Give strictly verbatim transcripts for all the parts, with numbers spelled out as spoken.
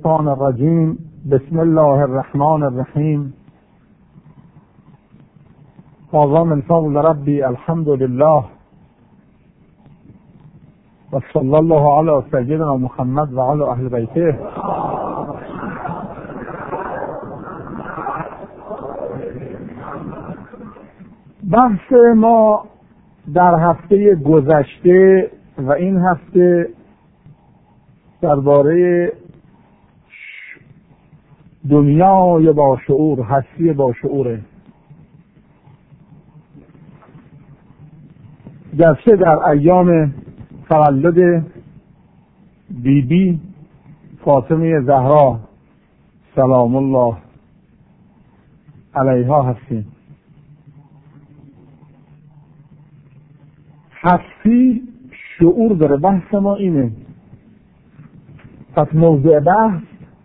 الشیطان الرجیم. بسم الله الرحمن الرحیم. هذا من فضل ربی الحمد لله و صلی الله علی سیدنا محمد و علی اهل بیته. بحث ما در هفته گذشته و این هفته درباره دنیای با شعور، هستی با شعوره. گرچه در ایام تولد بی بی فاطمه زهرا سلام الله علیها هستیم. هستی شعور داره. بحث ما اینه. پس موضوع بحث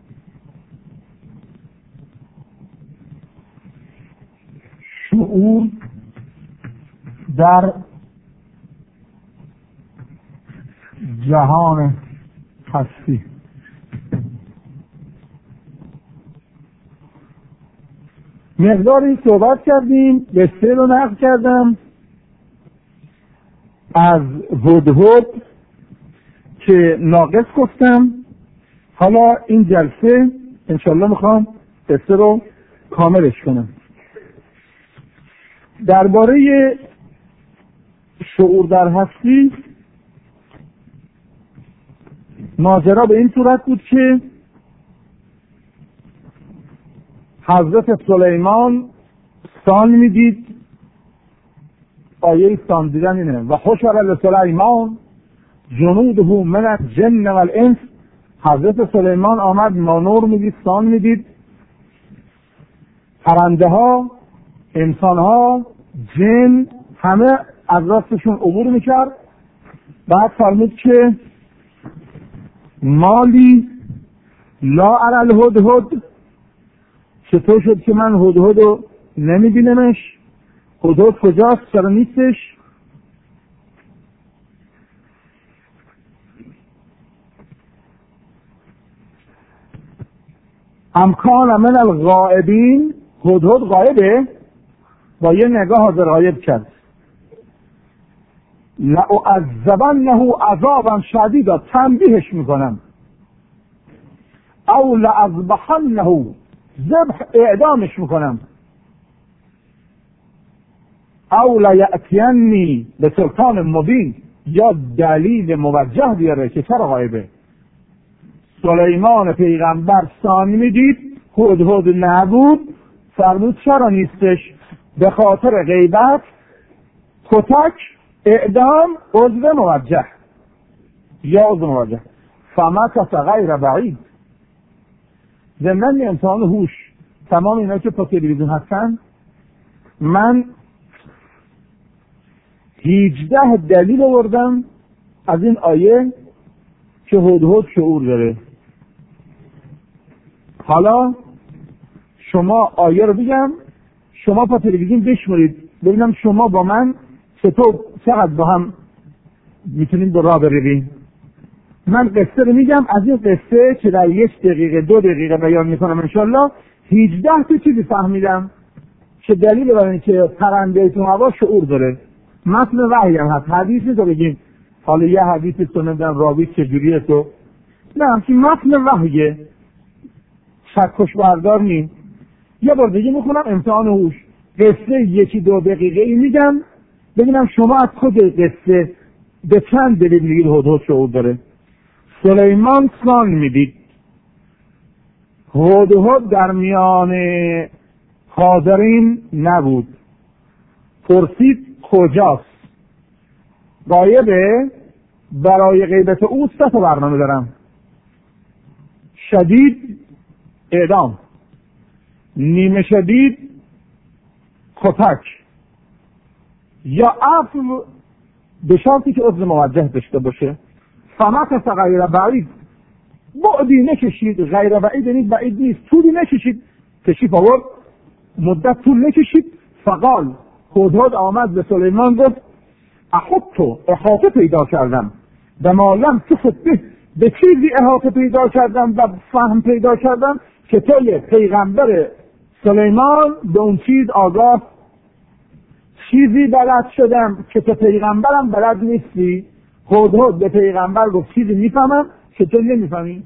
شعور در جهان هستی. مقداری صحبت کردیم، قصه رو نقل کردم از هدهد که ناقص گفتم. حالا این جلسه انشالله میخوام قصه رو کاملش کنم. درباره شعور در هستی ماجرا به این صورت بود که حضرت سلیمان سان میدید. آیه سان دیدن اینه: و حشر لسلیمان جنوده من الجن والانس. حضرت سلیمان آمد مانور میدید، سان میدید، پرنده ها، انسان ها، جن، همه از راستشون عبور میکرد. بعد فرمود که مالی لا ارى الهدهد، چطور شد که من هدهد رو نمیبینمش؟ هدهد کجاست؟ چرا نیستش؟ امکان من الغائبین. هدهد غایبه؟ با یه نگاه حاضر غایب کرد. لأعذبنه عذابا شدیدا، تنبیهش میکنم. او لأذبحنه، ذبح اعدامش میکنم. او لیأتینی به سلطان مبین، یا دلیل موجه بیاره که چرا غایبه. سلیمان پیغمبر سان میدید، هدهد نبود. فرمود چرا نیستش؟ به خاطر غیبت، کتک، اعدام، عضو موجه یا عضو موجه. فمکث غیر بعید. ضمن امتحان هوش تمام اینا که پا تلویزیون هستن، من هجده دلیل آوردم از این آیه که هدهد شعور داره. حالا شما آیه رو بگم، شما پا تلویزیون بشمارید ببینم شما با من چطور چقدر با هم میتونیم به راه برویم. من قصه رو میگم. از این قصه که در یک دقیقه دو دقیقه بیان میکنم انشالله هجده تا چیزی فهمیدم که دلیل برای این که پرنده تو هوا شعور داره. متن وحی هم هست، حدیثی تو بگیم حالا یه حدیثی تو نمیدن راوی چجوریه تو، نه همچین متن وحیه، شکش بردار نیم. یه بار دیگه میخونم امتحان هوش. قصه یکی دو دقیقه ای میگم ببینم شما از خود قصه به چند دلیل میگید هدهد شعور داره. سلیمان سان میدید. هدهد در میان حاضرین نبود. پرسید کجاست؟ غایبه؟ برای غیبت او سه تا برنامه دارم: شدید اعدام، نیمه شدید کتک، یا عفو به شرطی که عضو موجه داشته باشه. فمکث غیر بعید، بعدی نکشید. غیر بعید یعنی بعید نیست، طولی نکشید. تشریف آورد، مدت طول نکشید. فقال، هدهد آمد به سلیمان گفت احطو، احاطه پیدا کردم به ما لم تحط به، به چیزی احاطه پیدا کردم و فهم پیدا کردم که توی پیغمبر سلیمان به اون چیز آگاه، چیزی بلد شدم که تو پیغمبرم بلد نیستی. هدهد به پیغمبر گفت چیزی میفهمم که تو نمیفهمی.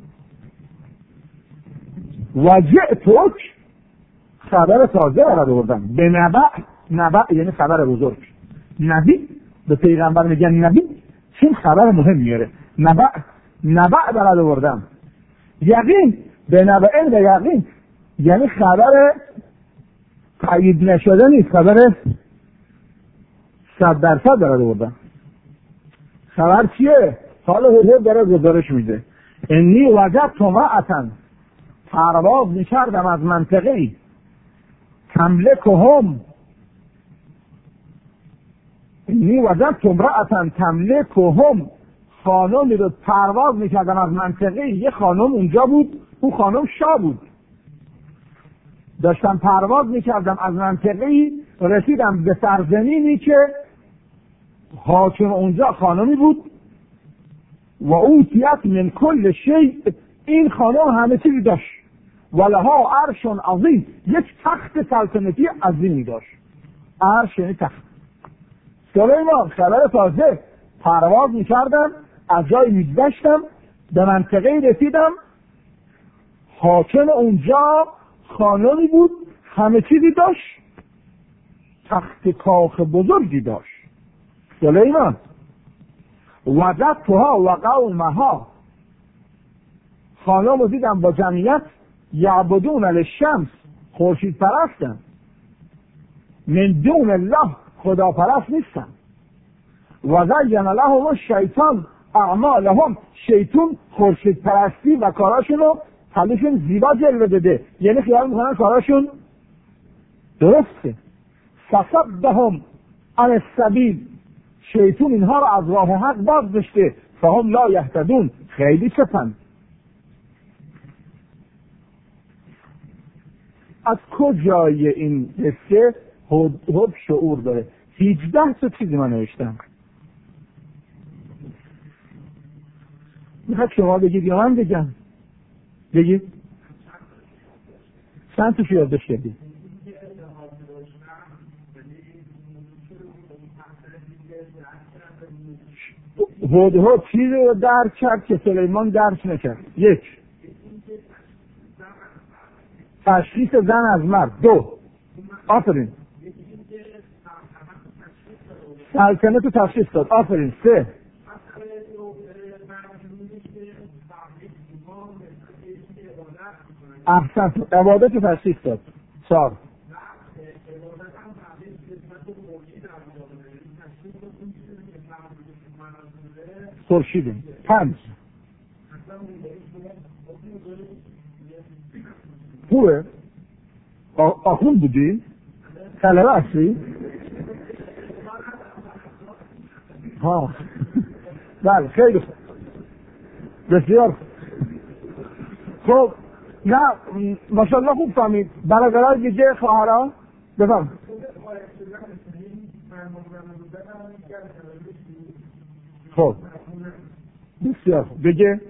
وجئتک، خبر تازه برات آوردم. به نبأ، نبأ یعنی خبر بزرگ. نبی به پیغمبر میگن نبی چون خبر مهم میاره. نبأ، نبأ برات آوردم. یقین، به نبأ و یقین یعنی خبر تایید نشده نیست، خبر صد درصد برات آوردم. خبر چیه؟ حالا هدهد داره گزارش میده. انی وجدت امرأة، پرواز میکردم از منطقه‌ای، تملکهم، انی وجدت امرأة تملکهم، خانمی رو پرواز میکردم از منطقه‌ای، یه خانم اونجا بود، اون خانم شاه بود. داشتم پرواز میکردم از منطقه‌ای، رسیدم به سرزمینی که حاکم اونجا خانمی بود. و اوتیت من کل شیء، این خانم همه چیزی داشت. ولها عرش عظیم، یک تخت سلطنتی عظیمی داشت. عرش یعنی تخت. سلیمان خبر تازه، پرواز میکردم، از جای میگذشتم، به منطقه رسیدم، حاکم اونجا خانمی بود، همه چیزی داشت، تخت کاخ بزرگی داشت. سلیمان وجدتها و قومها، خانم رو دیدم با جمعیت، یعبدون للشمس، خورشید پرستن، من دون الله، خدا پرست نیستن. و زین لهم الشیطان اعمالهم، شیطان خورشید پرستی و کاراشون رو حالشون زیبا جلوه داده، یعنی خیال میکنن کاراشون درسته. فصدهم عن السبیل، شیطان اینها رو از راه حق باز داشته. فهم لا یهتدون، خیلی چپن. از کجای این قصه هدهد شعور داره؟ هجده تا چیزی من نوشتم، میخواد شما بگید یا من بگم؟ بگید چند توش یادداشت کردید؟ هدهد چیزی رو درک کرد که سلیمان درک نکرد. یک، تشخیص زن از مرد. دو، آفرین، سلطنت رو تشخیص داد. آفرین. سه، احسن، عبادت رو تشخیص داد. چهار، خورشیدیم. پنج، خوبه؟ آخون بودی؟ طلبه هستی؟ ها بله، خیلی خوب، بسیار خوب. نه ماشاءالله خوب فهمید. برادران دیگه، خواهران بفهم. خب بسیار خوب، بگه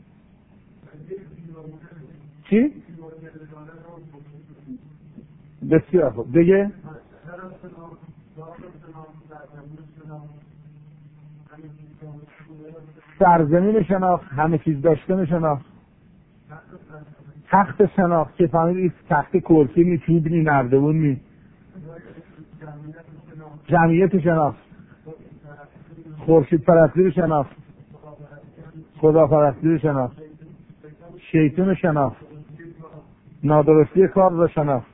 چی؟ بسیار خوب، بگه سرزمین شناخت، همه چیز داشته شناخت، تخت شناخت که فهمید تخت کرسی نی، چوب نی، نردبون نی، جمعیت شناخت، خورشید پرستی رو شناخت، خدا پرستی رو شناخت، شیطان شناخت، نادرستی کار رو شناخت،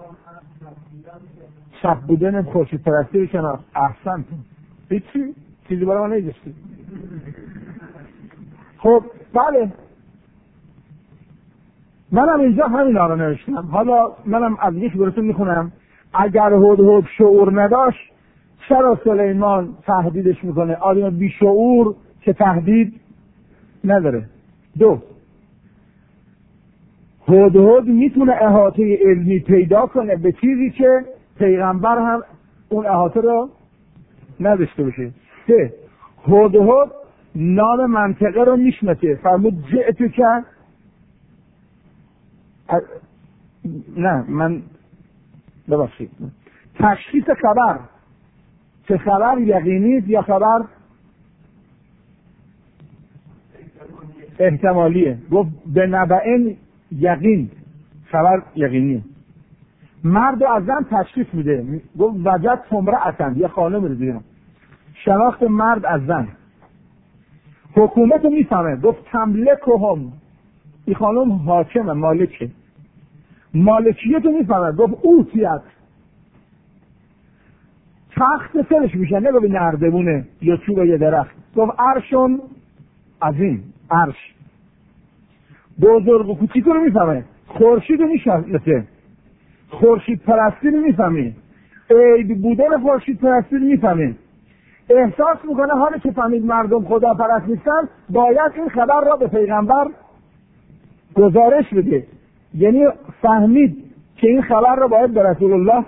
شب بودن خورشید پرستی رو شناخت. احسنت، هیچی چیزی برای من نیدشتی. خب بله، منم اینجا همین آره نوشتم. حالا منم از یک براتون میخونم. اگر هدهد شعور نداشت چرا سلیمان تهدیدش میکنه؟ آدم بی شعور که تهدید نداره. دو، هدهد میتونه احاطه علمی پیدا کنه به چیزی که پیغمبر هم اون احاطه رو نداشته باشه. سه، هدهد نام منطقه رو میشناسه. فرمود جئتو که نه من ببخشید تشخیص خبر، چه خبر یقینی یا خبر احتمالیه. گفت به نبعین یقین، خبر یقینیه. مرد رو از زن تشخیص میده. گفت وجد امرأة، یه خانم رو دیدم. شناخت مرد از زن. حکومت رو میفهمه. گفت تملکهم، این خانم حاکمه، مالکه. مالکیت رو میفهمه. گفت اوتیت، تخت سرش میشه، نه به نردبونه یا چوب یه درخت. گفت عرشون عظیم، عرش. بزرگ و کوچیک رو میفهمه. خورشید رو میشناسه، خورشید پرستی رو میفهمه. عیب بودن خورشید پرستی رو میفهمه. احساس میکنه حالا که فهمید مردم خدا پرست نیستن، باید این خبر را به پیغمبر گزارش بده. یعنی فهمید که این خبر را باید به رسول الله،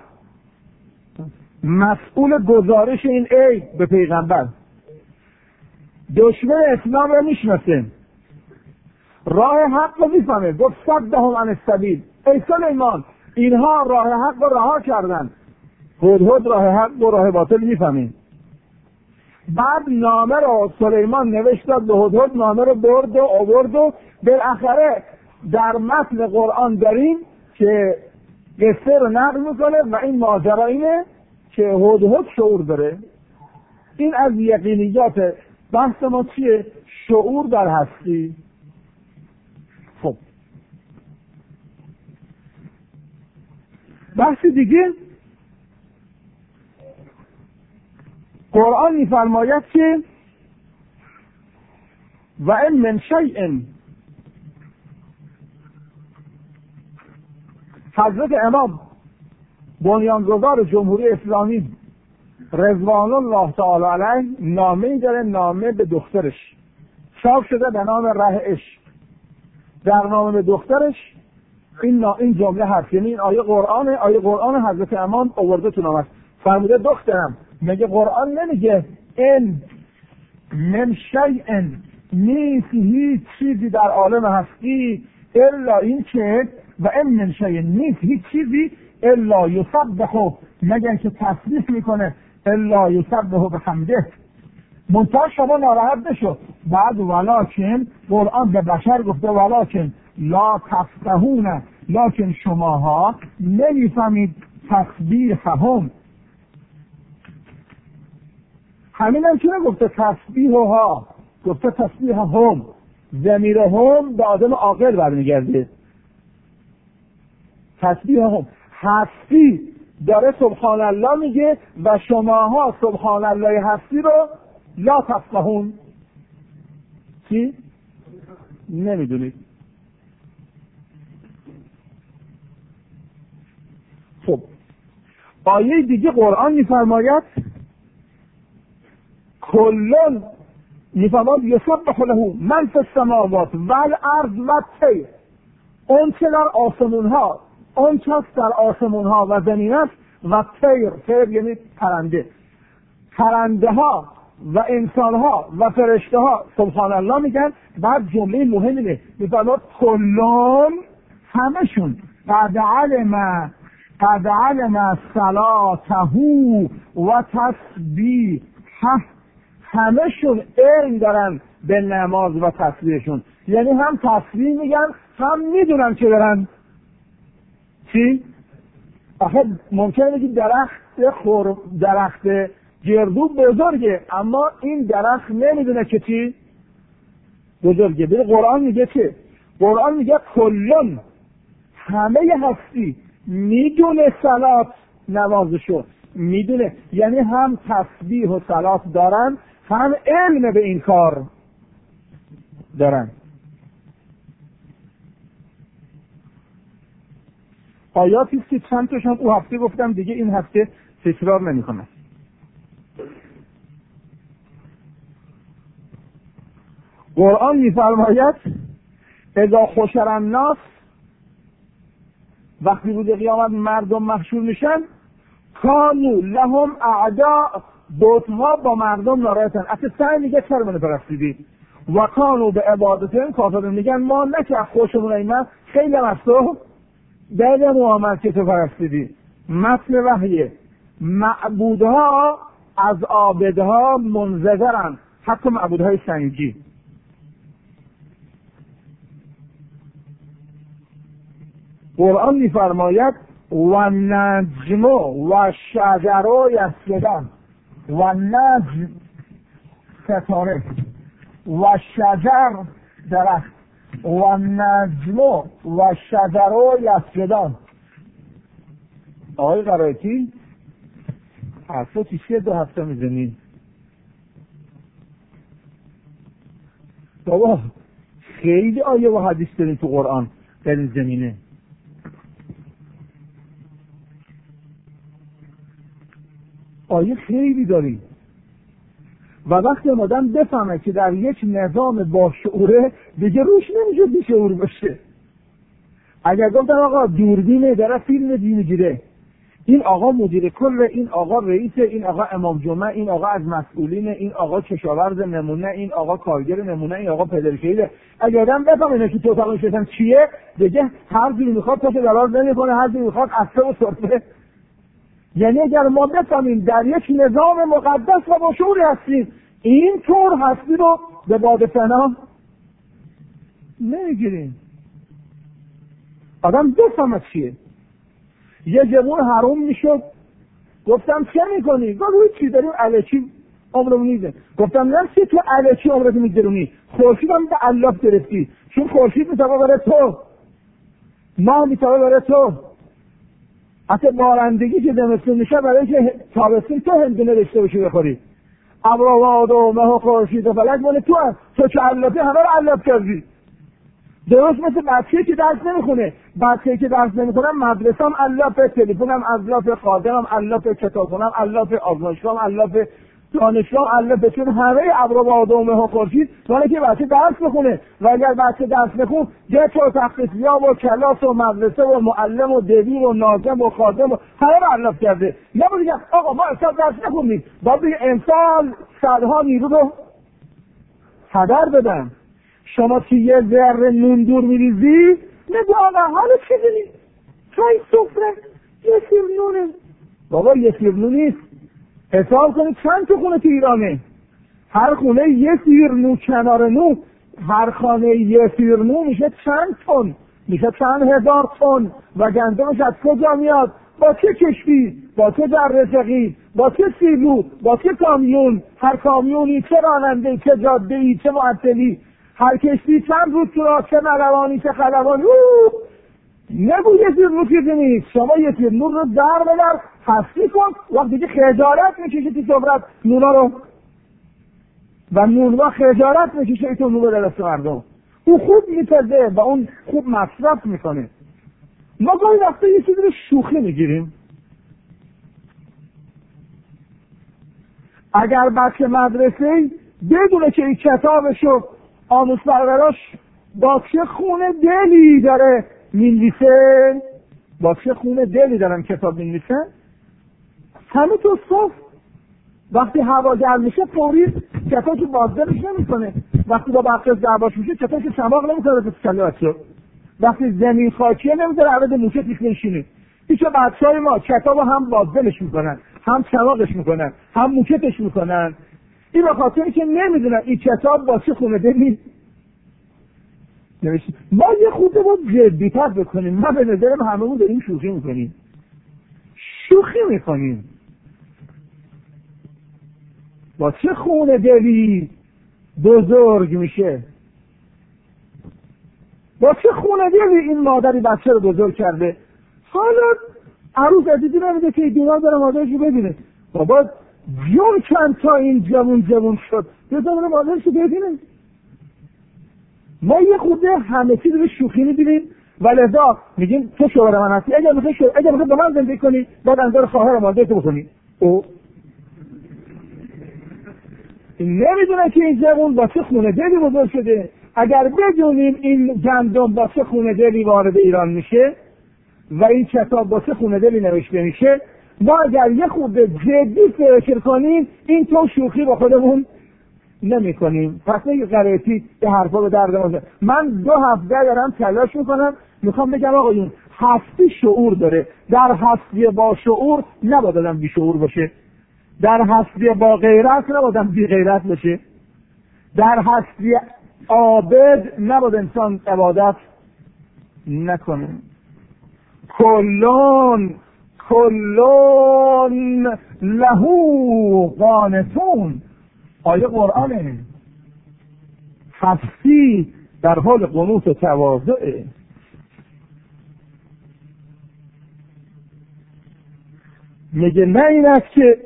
مسئول گزارش این عیب به پیغمبر. دشمن اسلام را میشناسه، راه حق رو میفهمه. گفت صدهم عن السبیل، ای سلیمان اینها راه حق رو رها کردن. هدهد راه حق و راه باطل میفهمه. بعد نامه رو سلیمان نوشت داد به هدهد، نامه رو برد و آورد و بالاخره در متن قرآن داریم که قصه رو نقل میکنه و این ماجرا اینه که هدهد شعور داره. این از یقینیات بحث ما چیه؟ شعور در هستی. خب بحث دیگه، قرآن میفرماید که و ان من شیء، حضرت امام بنیانگذار جمهوری اسلامی رضوان الله تعالی علیه نامه‌ای داره، نامه به دخترش چاپ شده به نام ره عشق. در نامه به دخترش این نا... این جمله هست، یعنی این آیه قرآن، آیه قرآن حضرت امام آورده تو نامه. فرموده دخترم، مگه قرآن نمیگه ان من شیء، نیست هیچ چیزی در عالم هستی الا این که و ان من شیء، نیست هیچ چیزی الا یسبح، مگر که تسبیح میکنه، الا یسبح بحمده. منتها شما ناراحت بشو. بعد ولکن قرآن به بشر گفته ولکن لا تفقهون، لکن شماها نمیفهمید تسبیحهم. همین هم چونه گفته تسبیحها، گفته تسبیحهم. ضمیر هم به آدم عاقل برمیگرده. تسبیحهم هستی داره سبحان الله میگه و شماها سبحان الله هستی رو لا تفقهون، چی؟ نمیدونید. خب آیه دیگه قرآن میفرماید کلون میفرماید یسبح له من فی السماوات والارض والطیر، اون چه در آسمون ها، اون چه در آسمون ها و زمین است، و طیر، طیر یعنی پرنده، پرنده ها و انسان ها و فرشته ها سبحان الله میگن. بعد جمله مهمه میفرماید کلون، همشون قد علم قد علم صلاته و تسبیحه، همشون علم دارن به نماز و تسبیحشون. یعنی هم تسبیح میگن هم میدونن چه دارن. چی؟ آخه ممکنه بگی درخت خور درخت گردو بزرگه، اما این درخت نمیدونه که چی بزرگه. ببین قرآن میگه چه؟ قرآن میگه کلون، همه هستی میدونه صلات نمازشو میدونه، یعنی هم تسبیح و صلات دارن هم علم به این کار دارن. آیاتی است که چند تاشون او هفته گفتم، دیگه این هفته تکرار نمی‌کنم. قرآن می‌فرماید اذا حشر الناس، وقتی روز قیامت مردم محشور میشن، کانوا لهم اعداء بت‌ها با مردم ناراحتن. اصلا سعی میگه چرا منو پرستیدی؟ و کانوا به عبادتهم کافرون، میگن ما نه که خوشمون اینا خیلی از تو دل محمد که تو پرستیدی. متن وحیه. معبودها از عابدها منزجرن، حتی معبودهای سنگی. قرآن میفرماید و نجم و شجر یسجدن، و نجم ستاره و شجر درخت و نجم و شجر یسجدن. آقای قرائتی حرفا چیه دو هفته میزنی؟ بابا خیلی آیه و حدیث داریم تو قرآن در این زمینه. آیه خیلی داریم و وقتی آدم بفهمه که در یک نظام با شعوره دیگه روش نمیشه بی شعور باشه. اگر گفتن آقا دوربینه داره فیلم دی میگیره، این آقا مدیر کل، این آقا رئیس، این آقا امام جمعه، این آقا از مسئولین، این آقا کشاورز نمونه، این آقا کارگر نمونه، این آقا پدرشهیده، اگر آدم بفهمه که تو اتاق نشستن چیه دیگه هر جوری میخواد پاش دراز نمیکنه، هر جوری میخواد اصلا و صرفه. یعنی اگر ما بفهمیم در یک نظام مقدس و با شعوری هستیم، این طور هستی رو به باد فنا نمیگیریم. آدم بفهمه چیه. یه جوون حروم میشد، گفتم چه میکنی؟ گفت چی داریم الکی عمرمون نیزه. گفتم نه چی تو الکی عمرتو میگذرونی، خورشید هم به علاف گرفتی، چون خورشید میتابه برای تو، ماه میتابه برای تو. حتی بارندگی که زمستون میشه برای که تابستون تو هندونه داشته باشی بخوری. ابرواد و مه و خورشید و فلک مال تو هست، تو که علافی همه رو علاف کردی. درست مثل بچه‌ای که درس نمیخونه، بچه‌ای که درس نمیخونه مدرسه هم علاف، تلفن هم علاف، خادم هم علاف، کتابخونه هم علاف، آزمایشگاه هم علاف، دانشگاه هم علاف، چون همه ابرواد و مه و خورشید مال که بچه درس بخونه. و اگر بچه درس نخون یه تو تخصصیاب و کلاس و مدرسه و معلم و دبیر و ناظم و خادم و همه رو علاف کرده. نباید بگم آقا ما اصلا درس نخونیم، باید بگم امسال صدها نیرو رو هدر بدن. شما که یه ذره نون دور میریزی نگو آقا حالا چی دونی؟ چای سفره یه سیر نونه. بابا یه سیر نون نیست، حساب کنید چند تا خونه تو ایرانه، هر خونه یه سیر نون کنار نون، هر خانه یه سیر نون میشه چند تن، میشه چند هزار تن. و گندمش از کجا میاد؟ با چه کشتی؟ با چه در رزقی؟ با چه سیلو؟ با چه کامیون؟ هر کامیونی چه راننده، چه جاده‌ای، چه معطلی، هر کشتی چند روز تو راه، چه ملوانی چه خلبانی. نگو یه سیر نور چیزی نیست. شما یه سیر نور رو در بدر حسی کن، وقتی که خجالت میکشی تو صبرت نونا رو و نونوا خجالت میکشه تو نور رو دست مردم. او خوب میپزه و اون خوب مصرف میکنه. ما گاهی وقتا یه چیزی رو شوخی میگیریم. اگر بچه مدرسه بدونه که این کتابشو آموز پروراش با چه خونه دلی داره مینویسه، با چه خونه دلی دارن کتاب مینویسن، همه تو صف وقتی هوا گرم میشه فوری کتابشو بازدارش نمیکنه، وقتی با بقیه دعواش میشه کتابشو چماق نمیکنه تو کله بچه، وقتی زمین خاکیه نمیذاره عوض موشه پیش نشینه. پیش بچهای ما کتابو هم بازدارش میکنن، هم چماقش میکنن، هم موکتش میکنن. این به خاطری که نمیدونن این کتاب با چه خونه دلی نوشته. ما یه خورده باید جدی‌تر بکنیم. ما به نظرم هممون داریم شوخی میکنیم شوخی میکنیم با چه خونه دلی بزرگ میشه، با چه خونه دلی این مادری بچه رو بزرگ کرده. حالا عروس عزیزی نمیده که دیوار داره مادرش رو ببینه. بابا جون چند تا این جوون جوون شد یه زمان مادرش رو ببینه. ما یه خورده همه چیز رو شوخی می‌بینیم و لذا میگیم تو شوهر من هستی، اگر میخوای شوهر اگر میخوای با من زندگی کنی باید انظار خواهر و مادرت بکنی. او نمیدونه که این جوون با چه خونه دلی بزرگ شده. اگر بدونیم این گندم با چه خونه دلی وارد ایران میشه و این کتاب با چه خونه دلی نوشته میشه، ما اگر یه خورده جدی فکر کنیم این تو شوخی با خودمون نمی کنیم. پس نگه قرائتی به حرفا به درد ما. من دو هفته دارم تلاش میکنم میخوام بگم آقایون هستی شعور داره. در هستی با شعور نباید آدم بی شعور باشه، در هستی با غیرت نباید آدم بی غیرت باشه، در هستی عابد نباید انسان عبادت نکنه. کلون کلون لهو قانتون، آیه قرآنه. هستی در حال قنوت و تواضعه. میگه نه این است که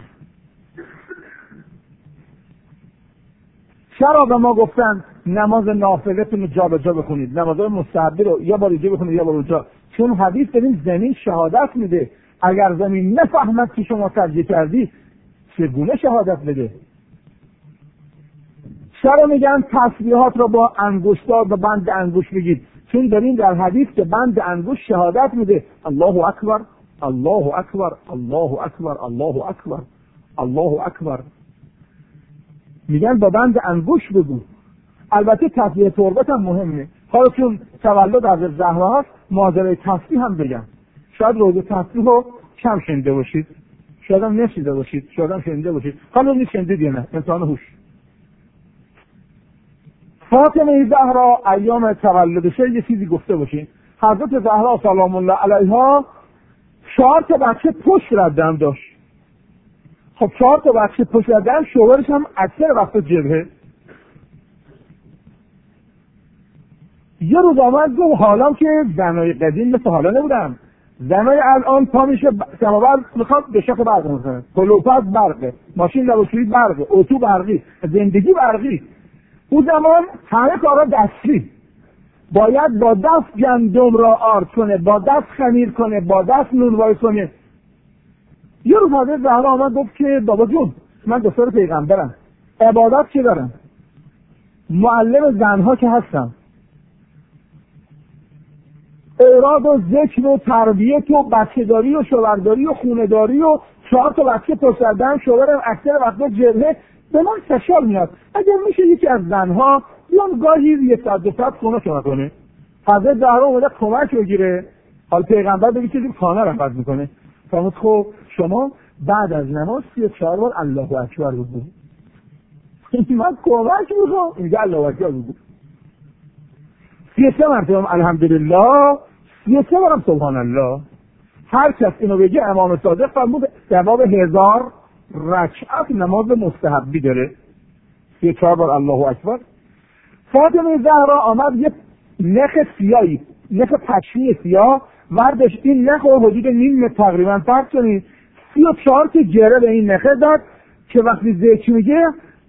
چرا به ما گفتن نماز نافلتون رو جا به جا بخونید، نمازهای مستحبی رو یا بار اینجا بخونید یا بار اونجا، چون حدیث داریم زمین شهادت میده. اگر زمین نفهمد که شما سجده کردی چگونه شهادت بده؟ چرا میگن تسبیحات رو با انگشتار به بند انگشت بگید؟ چون داریم در حدیث که بند انگشت شهادت میده. الله اکبر الله اکبر الله اکبر الله اکبر الله اکبر. میگن با بند انگشت بگو. البته تسبیح تربت هم مهمه. حالا چون تولد از زهرا هست ماجرای تسبیح هم بگم. شاید روز تسبیح رو کم شنیده باشید، شاید هم نشنیده باشید، شاید هم شنیده باشید. حالا نشنیدید یا نه؟ امتحان هوش. فاطمه زهرا ایام تولدش یه چیزی گفته باشین. حضرت زهرا سلام الله علیها چهار تا بچه پشت ردم داشت. خب چهار تا بچه پشت ردم، شوهرش هم اکثر وقت جبهه. یه روز آمد گفت حالا که زنای قدیم مثل حالا نبودم، زنای الان پا میشه سماور میخواد به شکل برق میکنه، کلوپس برقه، ماشین لباسشویی برقه، اتو برقی، زندگی برقی. اون زمان همه کارا دستی، باید با دست گندم را آرد کنه، با دست خمیر کنه، با دست نونوایی کنه. یه روز حضرت زهرا آمد گفت که بابا جون من دختر پیغمبرم، عبادت چه دارم؟ معلم زنها که هستم، اوراد و ذکر و تربیت و بچه‌داری و شوهرداری و خونه‌داری و چهار تا بچه پسردن، شوهرم اکثر وقتا جبهه، به من سشال میاد. اگر میشه یکی از زنها بیان گاهی یه ساعت دو ساعت خونه شما کنه. حضرت زهرا اومده کمک بگیره. حال پیغمبر بگه که خانه رو حفظ میکنه. فرمود خب شما بعد از نماز سی و چهار بار الله اکبر بگو. من کمک میخوام میگه الله اکبر بگو. سی و سه مرتبه الحمدلله، سی و سه بارم سبحان الله. هر کس اینو بگه امام صادق فرمود ثواب هزار رکعت نماز مستحبی داره. سی و چهار بار الله اکبر. فاطمه زهرا آمد یه نخ سیاهی، نخ پشمی سیاه ورداشت، این نخ رو حدود نیم متر تقریبا فرض کنید، سی و چهار تا جره به این نخه داد که وقتی ذکر میگه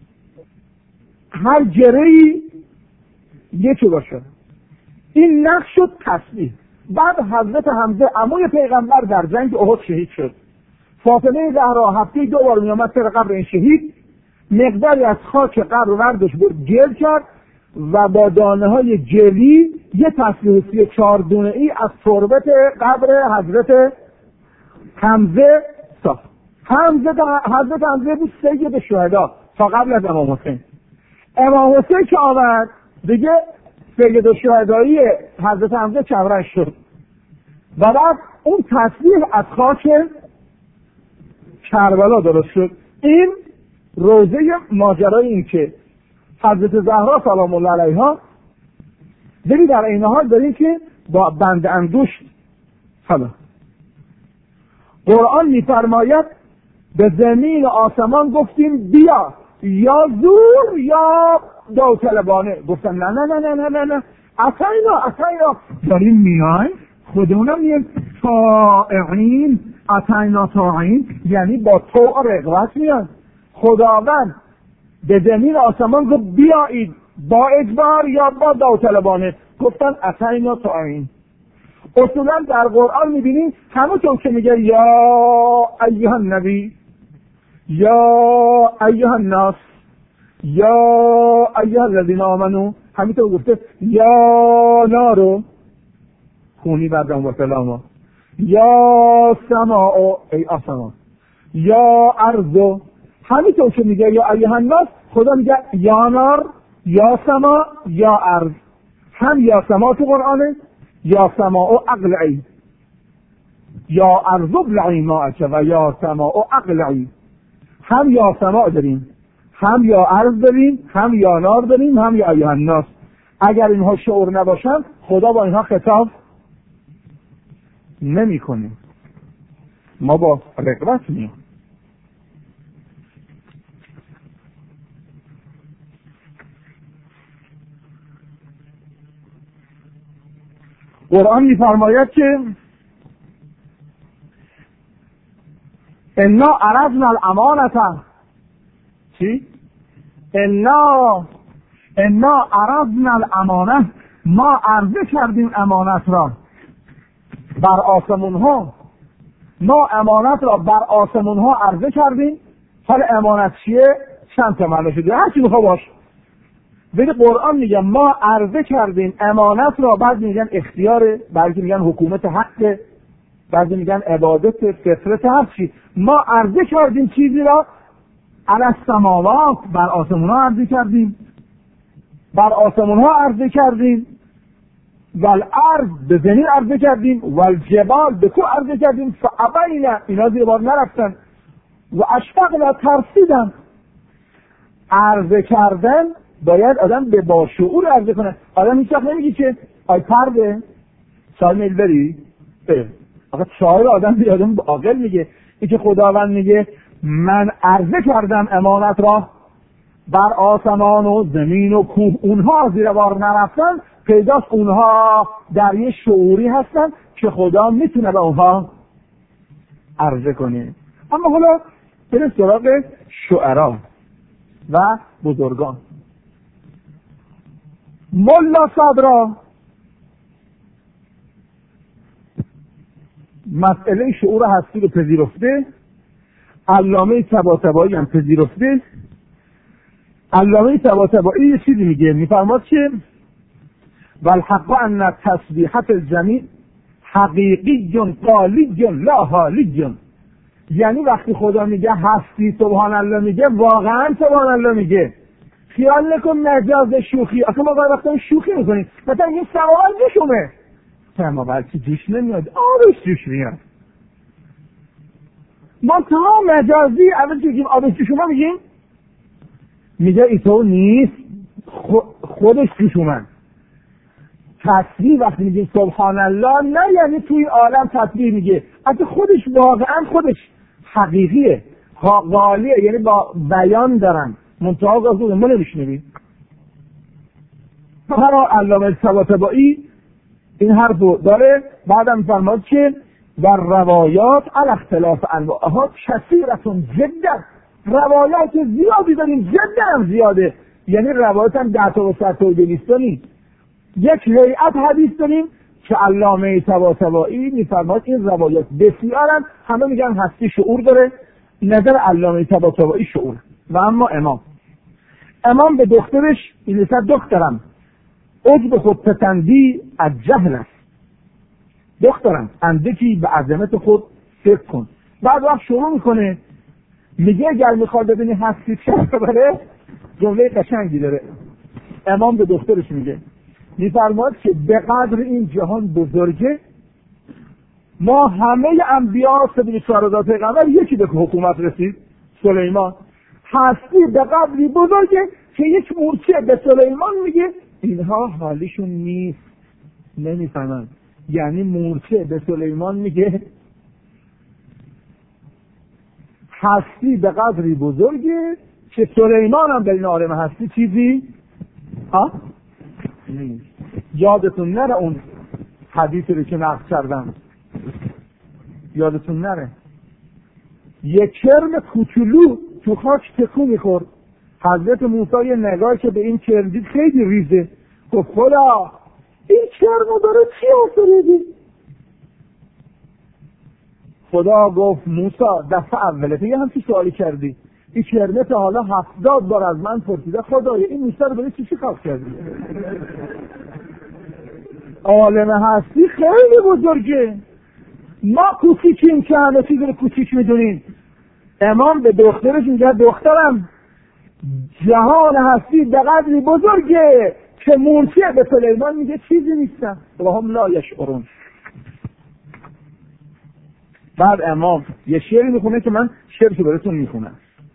هر جره‌ای یکی باشه. این نخ شد تسبیح. بعد حضرت حمزه عموی پیغمبر در جنگ احد شهید شد. فاطمه زهرا هفته دو بار می آمد سر قبر این شهید، مقداری از خاک قبر ورداشت برد گل کرد و با دانه های جلی یه تسبیح سی و چهار دونه ای از تربت قبر حضرت حمزه ساخت. حمزه حضرت حمزه بود سید شهدا تا قبل از امام حسین. امام حسین که آمد دیگه سید شهدایی حضرت حمزه چورش شد و بعد اون تسبیح از خاک کربلا درست شد. این روزه ماجرای این که حضرت زهرا سلام الله علیها ببین در این حال داریم که با بند انگشت. حالا قرآن میفرماید به زمین آسمان گفتیم بیا یا زور یا داوطلبانه. گفتن نه نه نه نه نه نه نه اصاینا اصاینا داریم میایم خودمونم میایم طائعین، اصاینا طائعین یعنی با طوع رغبت میان. خداوند به زمین آسمان گفت بیایید با اجبار یا با داوطلبانه. گفتن اصاینا طائعین. اصولا در قرآن میبینیم همونطور که میگه یا ایها النبی یا ایها الناس یا ایها الذین آمنو، همینطور گفته یا نارو خونی بردم و سلاما، یا سماء ای آسمان، یا ارض. همینطور که میگه یا ایها الناس، خدا میگه یا نار، یا سما، یا ارض. هم یا سما تو قرآنه، یا سماء اقلعی، یا ارض ابلعی ماءک و یا سماء اقلعی. هم یا سما داریم، هم یا ارض داریم، هم یا نار داریم، هم یا ایها الناس. اگر اینها شعور نباشن خدا با اینها خطاب نمی کنیم، ما با رغبت میام. قرآن میفرماید که انا عرضنا الامانة، چی؟ انا انا عرضنا الامانة، ما عرضه کردیم امانت را بر آسمون ها، ما امانت را بر آسمون ها عرضه کردیم. حالا امانت چیه؟ چند تا معنی شده، هر چی میخوا باش. ولی قرآن میگه ما عرضه کردیم امانت را، بعد میگن اختیاره، بعضی میگن حکومت حقه، بعضی میگن عبادت، فطرت، هر چی. ما عرضه کردیم چیزی را علی السماوات، بر آسمون ها عرضه کردیم، بر آسمون ها عرضه کردیم، والارض به زمین عرضه کردیم، والجبال به کوه عرضه کردیم، فابین، اینا زیر بار نرفتن، و اشفقنا، ترسیدن. عرضه کردن باید آدم به باشعور عرضه کنه. آدم هیچ وقت نمیگی که آی پرده سال میل بری، آقا شاعر آدم به آدم عاقل میگه. این که خداوند میگه من عرضه کردم امانت را بر آسمان و زمین و کوه، اونها زیر بار نرفتن، پیداست اونها در یه شعوری هستن که خدا میتونه به اونها عرضه کنه. اما حالا بریم سراغ شعرا و بزرگان. ملا صدرا، مسئله شعور هستی رو پذیرفته، علامه طباطبایی هم پذیرفته. علامه طباطبایی یه چیزی میگه، میفرماد که والحق ان تسبیحت الجمیع حقیقی قالی لا حالی. یعنی وقتی خدا میگه هستی سبحان الله میگه واقعا سبحان الله میگه. خیال نکن مجاز شوخی، اصلا ما وقتا شوخی میکنیم، مثلا این سوال نشومه ما بلکه جوش نمیاد، آبش جوش میاد. ما تا مجازی اول که آبش جوش اومد میگیم میگه ایتو نیست، خودش جوش اومد. تسبیح وقتی میگیم سبحان الله نه یعنی توی عالم تسبیح میگه، اصلا خودش واقعا خودش حقیقیه، قالیه، یعنی با بیان دارن، منتها گفتم ما نمیشنویم. برای علامه طباطبایی این حرفو داره. بعدم فرماد که در روایات علی اختلاف انواعها کثیرتون جدا، روایات زیادی داریم، جدا هم زیاده، یعنی روایات هم ده تا و صد تا و دویست تا نیست. یک هیئت حدیث داریم که علامه طباطبایی میفرماد این روایات بسیارن، همه میگن هستی شعور داره. نظر علامه طباطبایی شعور. و اما امام امام به دخترش این لسه دخترم عجب خود پسندی از جهل است. دخترم اندکی به عظمت خود فکر کن. بعد وقت شروع میکنه میگه اگر میخواد ببینی هستی چه خبره، جمله قشنگی داره. امام به دخترش میگه، میفرماد که به قدر این جهان بزرگه، ما همه انبیا سبیل شهادت پیغمبر یکی به حکومت رسید، سلیمان. هستی به قدری بزرگه که یک مورچه به سلیمان میگه اینها حالیشون نیست، نمیفهمن. یعنی مورچه به سلیمان میگه هستی به قدری بزرگه که سلیمان هم در این عالم هستی چیزی ها نیست. یادتون نره اون حدیثی رو که نقل کردم، یادتون نره یک کرم کوچولو تو خاک تکون میخورد. حضرت موسی یه نگاه که به این کرم دید خیلی ریزه، گفت خدا این کرمو داره چی آفریدی؟ خدا گفت موسی دفعه اوله تو یه همچی سوالی کردی، این کرمه تا حالا هفتاد بار از من پرسیده خدای این موسی رو برای چی چی خلق کردی؟ عالم هستی خیلی بزرگه، ما کوچیکیم که همه چیز رو کوچیک میدونیم. امام به دخترش میگه دخترم جهان هستی به قدری بزرگه که مورچه. به سلیمان میگه چیزی نیستم و هم لا یشعرون. بعد امام یه شعری میخونه که من شعرشو براتون میخونم.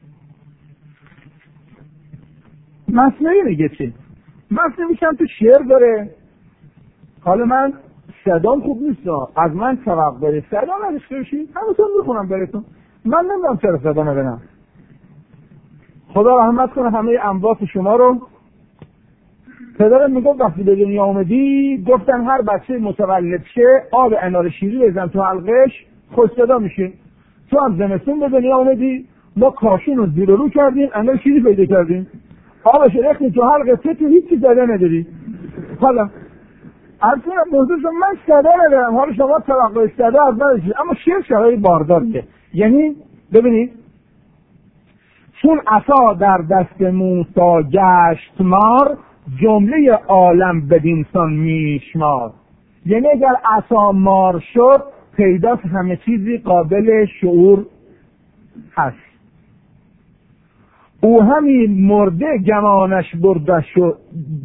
مثنوی میگه چی؟ مثنوی چند تو شعر داره. حالا من صدام خوب نیست، از من توقع داره صدا نداشته باشید، همتون میخونم براتون. من نمیدونم چرا صدا ندارم. خدا رحمت کنه همه اموات شما رو. پدرم میگفت وقتی به دنیا اومدی گفتن هر بچه متولد شه آب انار شیری بزن تو حلقش خوش صدا میشه. تو هم زمستون به دنیا اومدی، ما کاشون رو زیر رو کردیم، انار شیری پیدا کردیم، آبش ریختیم تو حلقه، تو تو هیچی صدا نداری. حالا اصلا موضوع شما من صدا ندارم، حالا شما توقع صدا از من داشتید، اما شعر شرای بارداریه. یعنی ببینید چون عصا در دست موسی گشت مار، جمله عالم بدینسان میشمار. یعنی اگر عصا مار شد پیداست همه چیزی قابل شعور هست. او همی مرده گمانش برده شد،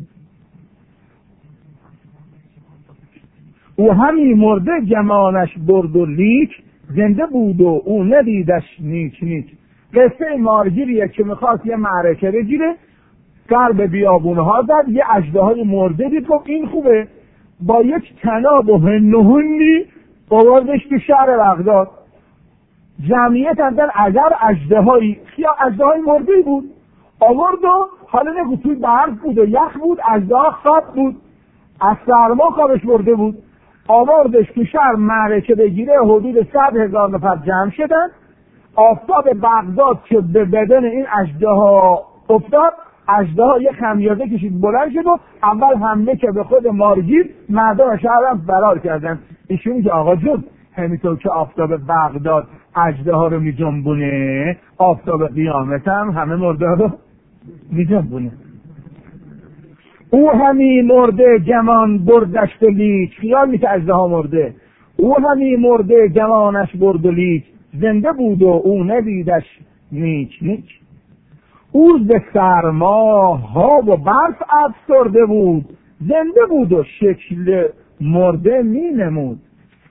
او همی مرده گمانش برد و لیک، زنده بود و او ندیدش نیک نیک. قصه مارگیریه که میخواست یه معرکه بگیره، سر به بیابونها زد، یه اژدهای مرده دید، گفت این خوبه، با یک طناب و هنهونی آوردش تو شهر بغداد. جمعیت اندر اگر اژدهایی، یا اژدهای مرده بود، آورد و حالا نگو توی برف بود و یخ بود، اژدها خواب بود، از سرما خوابش برده بود، آوردش تو شهر معرکه بگیره. حدود صد هزار نفر جمع شدن. آفتاب بغداد که به بدن این اژدها افتاد، اژدها یه خمیازه کشید بلند شد و اول حمله که به خود مارگیر، مردم شهر هم فرار کردن. ایشون که آقا جون همینطور که آفتاب بغداد اژدها رو می جنبونه، آفتاب قیامت هم همه مرده رو می جنبونه. او همی مرده گمان بردش و لیک، خیال می که اژدها مرده، او همی مرده گمانش برد و لیک، زنده بود و او ندیدش نیک نیک. او به سرما ها و برف افسرده بود، زنده بود و شکل مرده می نمود.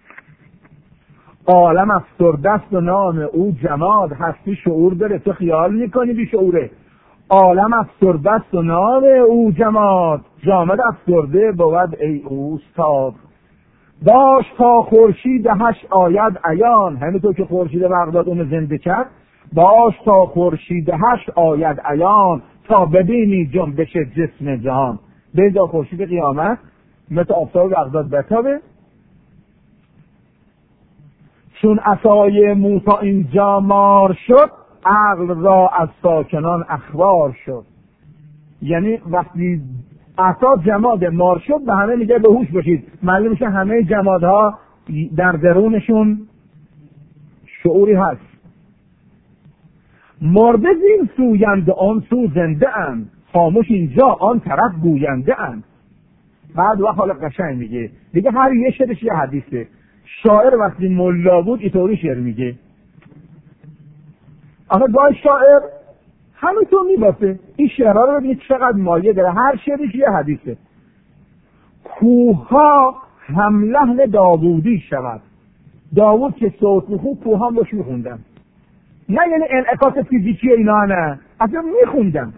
عالم افسرده است و نام او جماد، هستی شعور داره تو خیال میکنی بی شعوره. عالم افسرده است و نام او جماد، جامد افسرده بود ای اوستاد. باش تا خورشید هش آید عیان، همینطور که خورشید بغداد اون زنده کرد، باش تا خورشید هش آید عیان، تا ببینی جنبش جسم جهان. بجا خورشید قیامت مثل آفتاب بغداد بتابه. چون عصای موسی اینجا مار شد، عقل را از ساکنان اخبار شد. یعنی وقتی عصا جماد مار شد به همه میگه به هوش باشید. معلوم میشه همه جمادها در درونشون شعوری هست. مرده زین سویند آن سو زنده اند، خاموش اینجا آن طرف گوینده اند. بعد وقت حالا قشنگ میگه دیگه هر یه شعرش یه حدیثه. شاعر وقتی ملا بود اینطوری شعر میگه. آخه گاه شاعر همینطور میبافه. این شعرها رو ببینید چقدر مایه داره، هر شعرش یه حدیثه. کوها هم لحن داوودی شود. داوود که صوت میخوند کوها هم باش میخوندن. نه یعنی انعکاس فیزیکی اینا، نه اصلا میخوندن.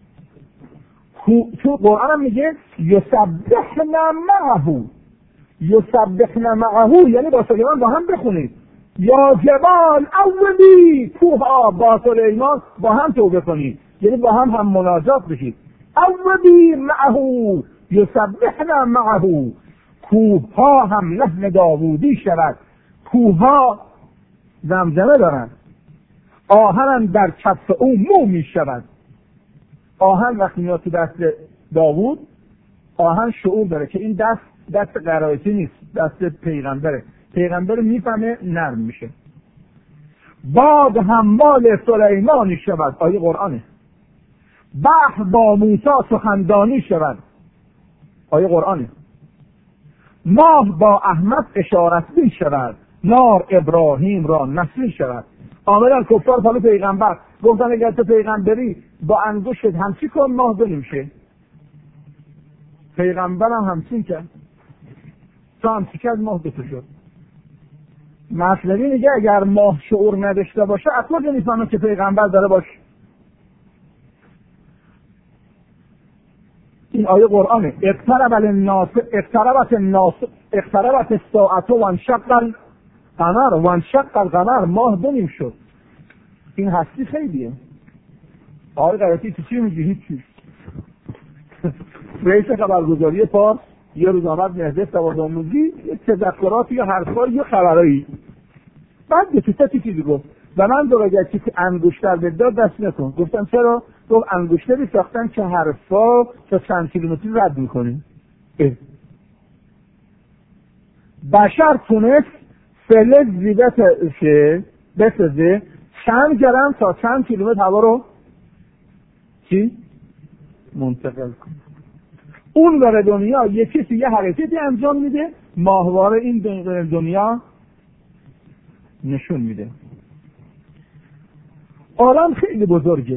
تو قرآن هم میگه یسبحن معه، یسبحن معه یعنی با سلیمان با هم بخونید. یا جبال اولی، کوها با سلیمان با هم توبه کنید، یعنی با هم هم مناجات بشید. اولی معه یسبحن معه، کوها هم لحن داوودی شود. کوها زمزمه دارن، آهن در کف او مو می شود. آهن وقتی میاد تو دست داوود، آهن شعور داره که این دست دست قرائتی نیست، دست پیغمبره. پیغمبر میفهمه نرم میشه. باد حمال سلیمانی شود، آیه قرآنه. بحر با موسی سخندانی شود، آیه قرآنه. ماه با احمد اشارت بین شود، نار ابراهیم را نصیب شود. آمدن کفار پلو پیغمبر گفتن اگر تو پیغمبری با انگشت همچی کن ماه دو نمیشه. پیغمبر هم همچین کرد، تو همچی کرد ماه دو تا شد. مثلوی میگه اگر ماه شعور نداشته باشه از کجا میفهمه که پیغمبر داره باشه؟ این آیه قرآنه. اقترب الناس اقتربت الناس اقتربت الساعة وانشق القمر وانشق القمر، ماه دو نیم شد. این هستی خیلیه. آقای غیرتی تو چی میگی؟ هیچی. رئیس خبرگزاری پاس یه روز آمد مهده سواد آموزی یه تذکراتی یا حرفایی یا خبرایی، بعد یه چیزی چیزی گفت و من دو راجع چیزی انگشتر به داد دست نکن. گفتم چرا؟ گفت انگشتری ساختن که حرفا تا چند کیلومتری رد میکنیم. بشر تونست فلزی بسازه بسازه چند گرم تا چند کیلومتر هوا رو چی؟ منتقل کنه. اون ور دنیا یه کسی یه حرکتی انجام میده، ماهواره این دنیا نشون میده. عالم خیلی بزرگه.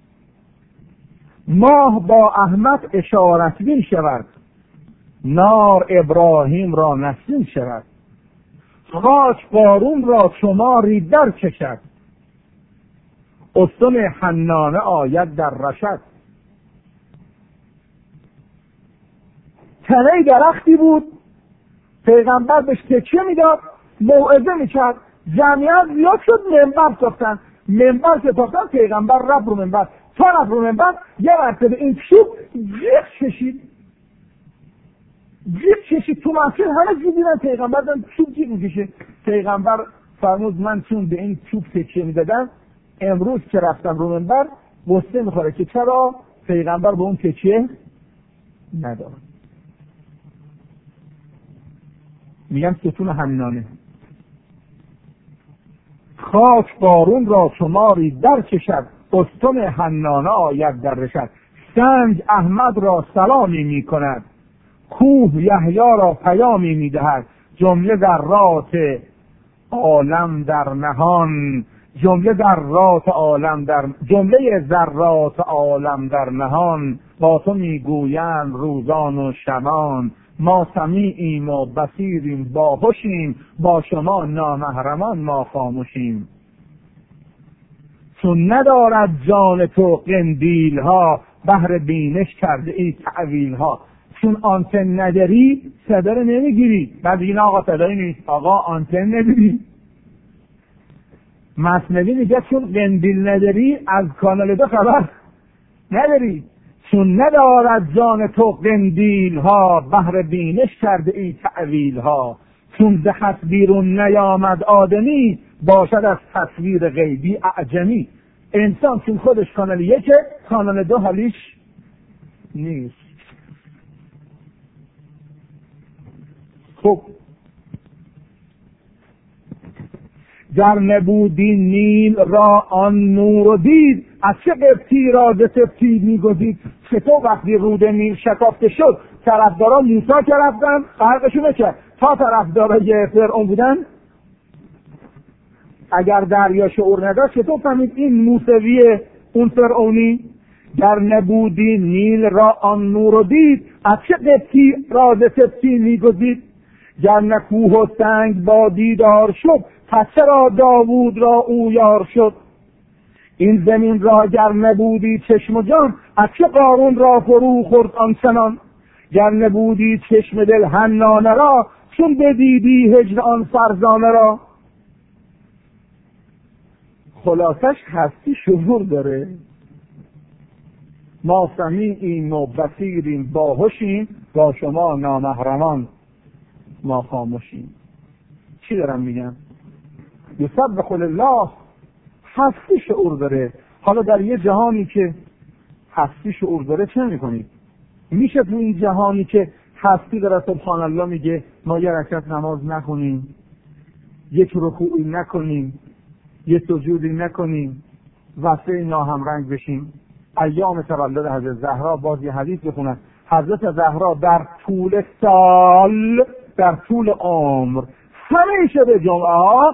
ماه با احمد اشارت بین شود، نار ابراهیم را نسیم شود، خاک قارون را شماری در کشد، استن حنانه آید در رشد. تنه درختی بود، پیغمبر بهش تکیه میداد، موعظه میکرد، جمعیت زیاد شد، منبر ساختن. منبر که ساختن پیغمبر رفت رو منبر. تا رفت رو منبر یه مرتبه این چوب جیغ کشید جیغ کشید تو مسجد همه جیغ دیدن پیغمبر دارن چوب جیغ میکشه. پیغمبر فرمود من چون به این چوب تکیه میدادم امروز که رفتم رو منبر غصه میخوره که چرا پیغمبر به اون تکیه نداره. میگم ستون حنانه. خاک بارون را شماری در کشد، استن حنانه آید در رشد. سنگ احمد را سلامی می کند، کوه یحیی را پیامی می دهد. جمله ذرات عالم در نهان جمله ذرات عالم در جمله ذرات عالم در نهان با تو میگویند روزان و شبان. ما سمیعیم و بصیریم باهوشیم، با شما نامحرمان ما خاموشیم. چون ندارد جان تو قندیل ها، بهر بینش کرده ای تعویل ها. چون آنتن نداری صدا رو نمیگیری. بعد این آقا صدایی نیست، آقا آنتن نداری. مثنوی میگه چون قندیل نداری از کانال دو خبر نداری. چون ندارد جان تو قندیل ها، بهر بینش کرده ای تعویل ها. چون ز بیرون نیامد آدمی، باشد از تصویر غیبی اعجمی. انسان چون خودش کانال یکه، کانال دو حالیش نیست. خب گر نبودی نیل را آن نور و دید، از چه قبطی را ز سبطی میگزید. چطور وقتی رود نیل شکافته شد طرفداران موسی که رفتن فرقشون کرد تا طرفدارای فرعون بودن؟ اگر دریا شعور نداشت چطور فهمید این موسوی اون فرعونی؟ گر نبودی نیل را آن نور و دید، از چه قبطی را ز سبطی میگزید. گر نه کوه و سنگ با دیدار شد، پس چرا داوود را او یار شد. این زمین را گر نبودی چشم و جان، از چه قارون را فرو خورد آنچنان. گر نبودی چشم دل حنانه را، چون بدیدی هجر آن فرزانه را. خلاصش هستی شعور داره. ما سمیعیم و بصیریم باهوشیم، با شما نامحرمان ما خاموشیم. چی دارم میگم؟ یسبح الله. هستی شعور داره. حالا در یه جهانی که هستی شعور داره چه میکنید؟ میشه تو این جهانی که هستی داره سبحان الله میگه ما یه رکعت نماز نخونیم، یک رکوعی نکنیم، یه سجودی نکنیم، واسه ناهمرنگ بشیم؟ ایام تولد حضرت زهرا باز یه حدیث بخونن. حضرت زهرا در طول سال در طول عمر همه شب جمعه ها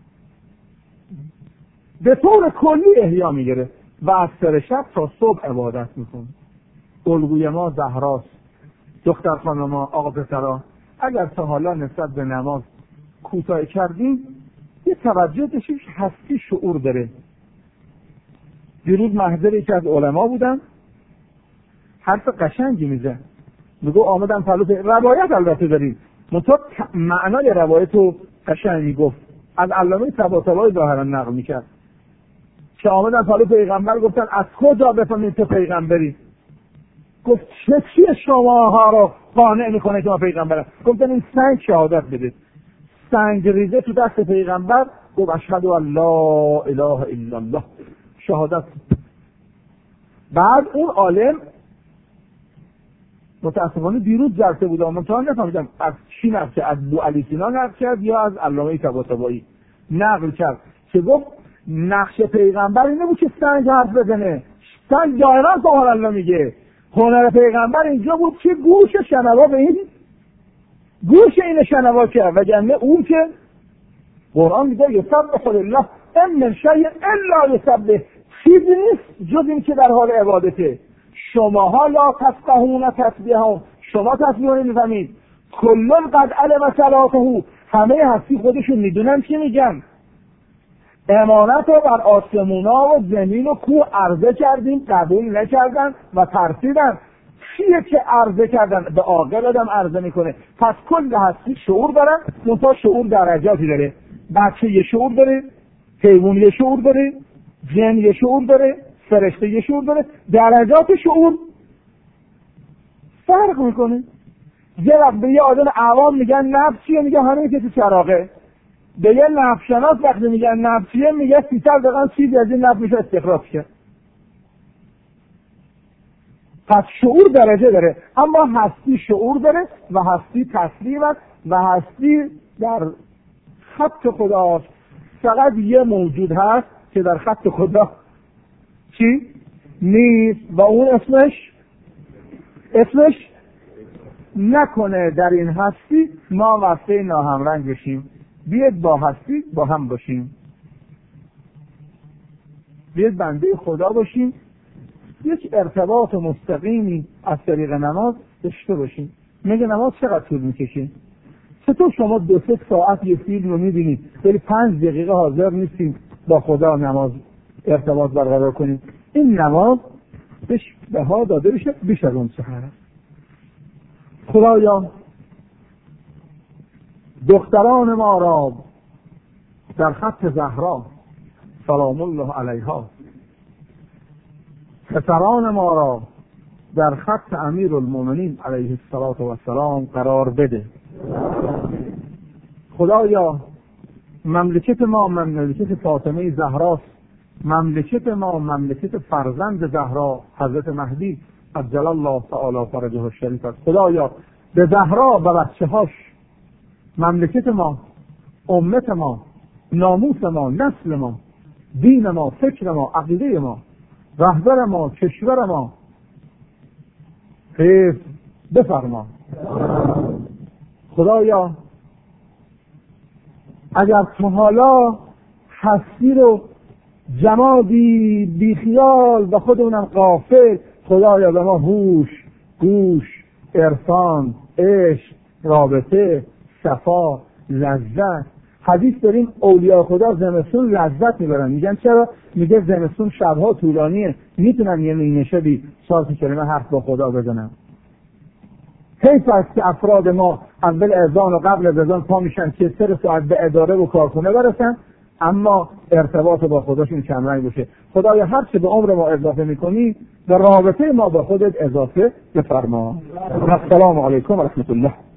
به طور کلی احیا میگیره و از سر شب تا صبح عبادت میکنه. الگوی ما زهراست. دختر خانم ما، آقا پسرا، اگر تا حالا نسبت به نماز کوتاه کردیم یه توجه داشتیم که هستی شعور داره. دیروز محضر یکی از علما بودم، حرف قشنگی میزه، میگو آمدم پلو پی... روایت البته داریم منطقه معنای روایت رو قشنگ میگفت، از علامه طباطبایی ظاهرا نقل میکرد که آمدن پلو پیغمبر گفتن از کجا بفهمید تو پیغمبری؟ گفت چه چیه شماها رو قانع میکنه که ما پیغمبرم؟ گفتن این سنگ شهادت بده. سنگ ریزه تو دست پیغمبر، گفت اشهد ان لا اله الا الله، شهادت. بعد اون عالم متاسفانه دیروز جلسه بود، اما تا نفهمیدم از چی نقل کرد، از ابو علی سینا نقل کرد یا از علامه طباطبایی نقل کرد که گفت نقش پیغمبر اینه بود که سنگ حرف بزنه. سنگ دائما سبحان الله میگه. هنر پیغمبر اینجا بود که گوش شنوا به این گوش این شنوا کرد، وگرنه اون که قرآن میگه یسبح الله ان من شیء الا یسبح، چیزی نیست جز این که در حال عبادته. شماها لا تفقهون تسبیحهم، شما تسبیح نمیفهمید. کل قد علم صلاته، همه هستی خودشون میدونن چی میگن. امانت رو بر آسمونا و زمین و کوه عرضه کردیم، قبول نکردن و ترسیدن. چیه که عرضه کردن؟ به عاقل آدم عرضه میکنه. پس کل هستی شعور دارن، منتها شعور درجاتی داره. بچه یه شعور داره، حیوان یه شعور داره، جن یه شعور داره، فرشته یه شعور داره. درجات شعور فرق میکنه. یه وقت به یه آدم عوام میگن نفس چیه، میگه همه که تو چراغه. به یه نفس شناس وقتی میگن نفس چیه، میگه سیصد دقیقا چیزی از این نفس میشه استخراج کرد. پس شعور درجه داره، اما هستی شعور داره و هستی تسلیم است و هستی در خط خداست. فقط یه موجود هست که در خط خدا چی؟ نیست و اون اسمش اسمش نکنه در این هستی ما واسه ناهمرنگ بشیم. بیاید با هستی با هم باشیم، بیاید بنده خدا باشیم، یک ارتباط مستقیمی از طریق نماز داشته باشیم. میگه نماز چقدر طول میکشه؟ چطور شما دو سه ساعت یه فیلم رو میبینید ولی پنج دقیقه حاضر نیستیم با خدا نماز ارتباط برقرار کنیم؟ این نماز بهش بها داده بشه بیش از اون سحر. خدایا دختران ما را در خط زهرا سلام الله علیها، پسران ما را در خط امیر المؤمنین علیه السلام قرار بده. خدایا مملکت ما مملکت فاطمه زهراست، مملکت ما مملکت فرزند زهرا حضرت مهدی عجل الله تعالی فرجه الشریف است. خدایا به زهرا و بچه‌هاش، مملکت ما، امت ما، ناموس ما، نسل ما، دین ما، فکر ما، عقیده ما، رهبر ما، کشور ما حفظ بفرما. خدایا اگر تو حالا هستی رو جمادی بیخیال و خودمونم غافل، خدایا به ما هوش، گوش، عرفان، عشق، رابطه، صفا، لذت. حدیث داریم اولیاء خدا زمستون لذت میبرن. میگن چرا؟ میگه زمستون شبها طولانیه، میتونن یه نیمه شبی ساعت کلمه حرف با خدا بزنن. حیف است که افراد ما اول اذان و قبل از اذان پا میشن که سر ساعت به اداره و کارخونه برسن، اما ارتباط با خداشون کمرنگ باشه. خدایا هر چه به عمر ما اضافه میکنی به رابطه ما با خودت اضافه بفرما. السلام علیکم و رحمت الله.